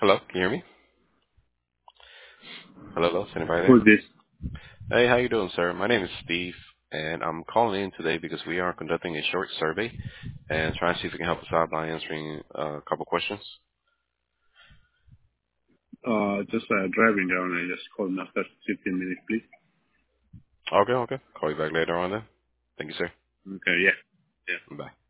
Hello, can you hear me? Hello, hello, is anybody there? Who's this? Hey, how you doing, sir? My name is Steve, and I'm calling in today because we are conducting a short survey and trying to see if you can help us out by answering a couple questions. Just driving down. I just called after 15 minutes, please. Okay, okay. Call you back later on then. Thank you, sir. Okay, yeah. Yeah. Bye.